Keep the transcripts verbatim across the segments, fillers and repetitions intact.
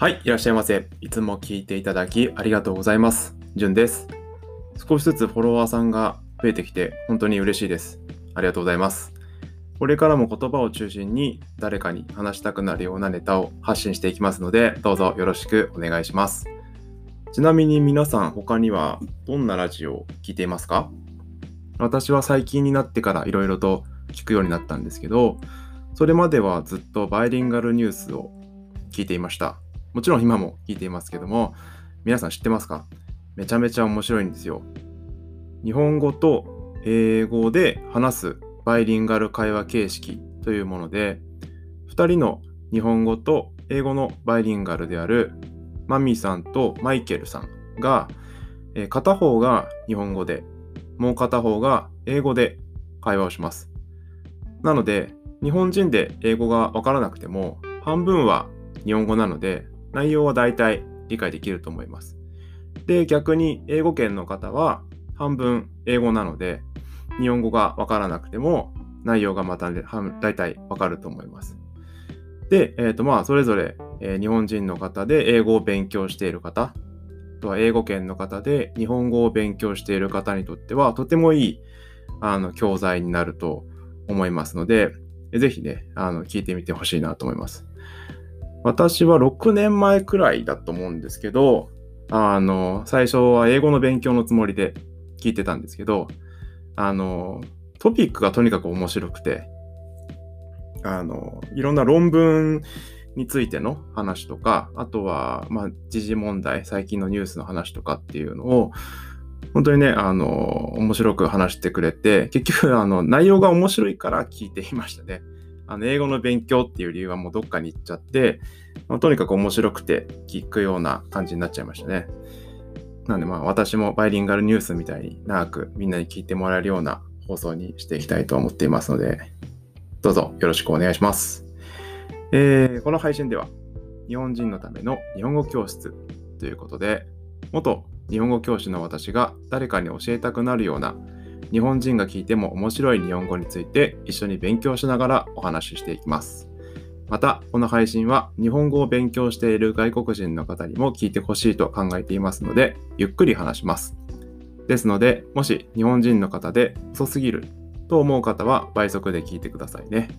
はい、いらっしゃいませ。いつも聞いていただきありがとうございます。じゅんです。少しずつフォロワーさんが増えてきて本当に嬉しいです。ありがとうございます。これからも言葉を中心に誰かに話したくなるようなネタを発信していきますので、どうぞよろしくお願いします。ちなみに皆さん他にはどんなラジオを聞いていますか？私は最近になってからいろいろと聞くようになったんですけど、それまではずっとバイリンガルニュースを聞いていました。もちろん今も聞いていますけども、皆さん知ってますか？めちゃめちゃ面白いんですよ。日本語と英語で話すバイリンガル会話形式というもので、ふたりの日本語と英語のバイリンガルであるマミさんとマイケルさんが、えー片方が日本語で、もう片方が英語で会話をします。なので、日本人で英語がわからなくても、半分は日本語なので、内容は大体理解できると思います。で、逆に英語圏の方は半分英語なので、日本語がわからなくても内容がまた大体わかると思います。で、えっとまあそれぞれ、えー日本人の方で英語を勉強している方、あとは英語圏の方で日本語を勉強している方にとってはとてもいいあの教材になると思いますので、ぜひね、あの聞いてみてほしいなと思います。私はろくねんまえくらいだと思うんですけど、あの、最初は英語の勉強のつもりで聞いてたんですけど、あの、トピックがとにかく面白くて、あの、いろんな論文についての話とか、あとは、まあ、時事問題、最近のニュースの話とかっていうのを、本当にね、あの、面白く話してくれて、結局、あの、内容が面白いから聞いていましたね。あの、英語の勉強っていう理由はもうどっかに行っちゃって、まあ、とにかく面白くて聞くような感じになっちゃいましたね。なんでまあ私もバイリンガルニュースみたいに長くみんなに聞いてもらえるような放送にしていきたいと思っていますので、どうぞよろしくお願いします。えーこの配信では日本人のための日本語教室ということで、元日本語教師の私が誰かに教えたくなるような日本人が聞いても面白い日本語について一緒に勉強しながらお話ししていきます。また、この配信は日本語を勉強している外国人の方にも聞いてほしいと考えていますので、ゆっくり話します。ですので、もし日本人の方で遅すぎると思う方は倍速で聞いてくださいね。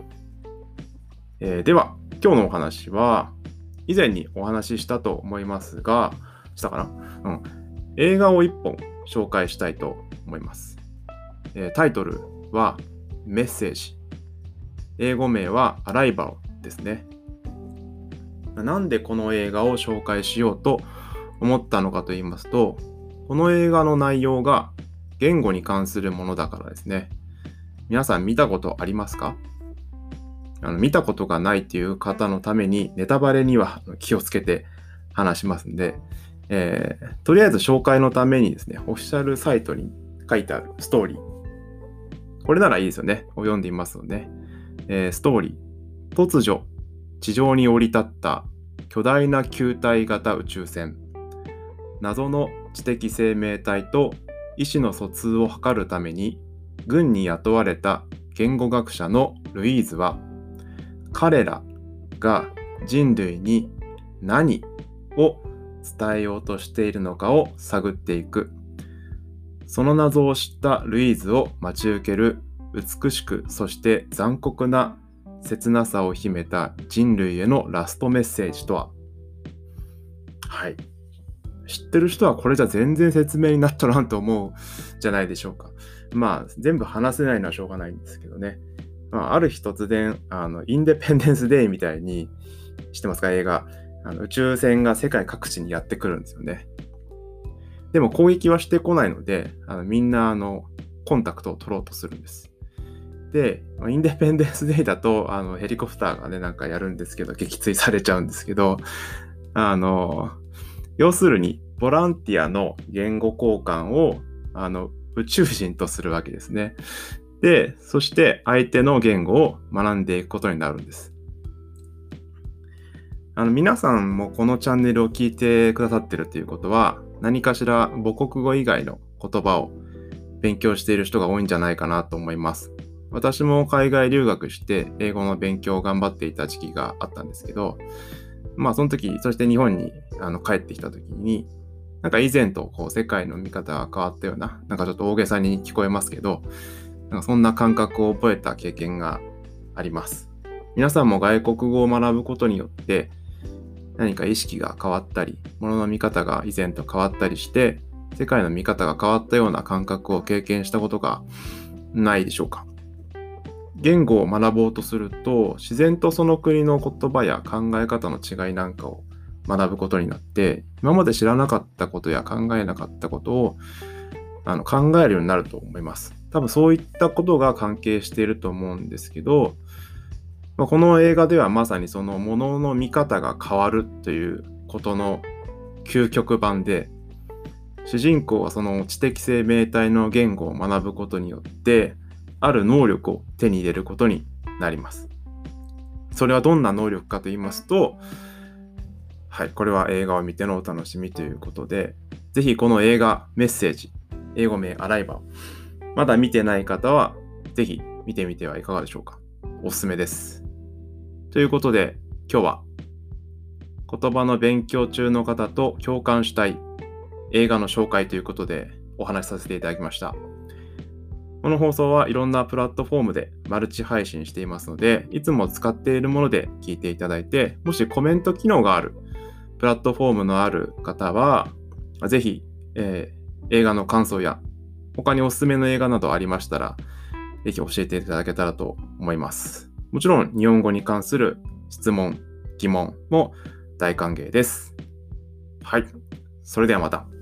えーでは、今日のお話は、以前にお話ししたと思いますが、したかな、うん、映画を一本紹介したいと思います。えータイトルはメッセージ。英語名はアライバルですね。なんでこの映画を紹介しようと思ったのかと言いますと、この映画の内容が言語に関するものだからですね。皆さん見たことありますか？あの見たことがないっていう方のためにネタバレには気をつけて話しますんで、えーとりあえず紹介のためにですね、オフィシャルサイトに書いてあるストーリー。これならいいですよね。を読んでいますので、えーストーリー。突如、地上に降り立った巨大な球体型宇宙船。謎の知的生命体と意思の疎通を図るために軍に雇われた言語学者のルイーズは、彼らが人類に何を伝えようとしているのかを探っていく。その謎を知ったルイーズを待ち受ける美しく、そして残酷な切なさを秘めた人類へのラストメッセージとは。はい。知ってる人はこれじゃ全然説明になっとらんと思うじゃないでしょうか。まあ、全部話せないのはしょうがないんですけどね。まあ、ある日突然、あの、インデペンデンスデイみたいに、知ってますか、映画。あの宇宙船が世界各地にやってくるんですよね。でも攻撃はしてこないので、あのみんなあのコンタクトを取ろうとするんです。で、インデペンデンスデイだとあのヘリコプターがねなんかやるんですけど、撃墜されちゃうんですけど、あの要するにボランティアの言語交換をあの宇宙人とするわけですね。で、そして相手の言語を学んでいくことになるんです。あの皆さんもこのチャンネルを聞いてくださってるということは、何かしら母国語以外の言葉を勉強している人が多いんじゃないかなと思います。私も海外留学して英語の勉強を頑張っていた時期があったんですけど、 まあその時、そして日本にあの帰ってきた時に、なんか以前とこう世界の見方が変わったような、なんかちょっと大げさに聞こえますけど、なんかそんな感覚を覚えた経験があります。皆さんも外国語を学ぶことによって何か意識が変わったり、物の見方が以前と変わったりして、世界の見方が変わったような感覚を経験したことがないでしょうか。言語を学ぼうとすると、自然とその国の言葉や考え方の違いなんかを学ぶことになって、今まで知らなかったことや考えなかったことをあの考えるようになると思います。多分そういったことが関係していると思うんですけど、まあ、この映画ではまさにそのものの見方が変わるということの究極版で、主人公はその知的生命体の言語を学ぶことによってある能力を手に入れることになります。それはどんな能力かと言いますと、はい、これは映画を見てのお楽しみということで、ぜひこの映画メッセージ、英語名アライバー、まだ見てない方はぜひ見てみてはいかがでしょうか。おすすめです。ということで、今日は言葉の勉強中の方と共感したい映画の紹介ということでお話しさせていただきました。この放送はいろんなプラットフォームでマルチ配信していますので、いつも使っているもので聞いていただいて、もしコメント機能があるプラットフォームのある方は、ぜひ、えー、映画の感想や他におすすめの映画などありましたら、ぜひ教えていただけたらと思います。もちろん日本語に関する質問、疑問も大歓迎です。はい。それではまた。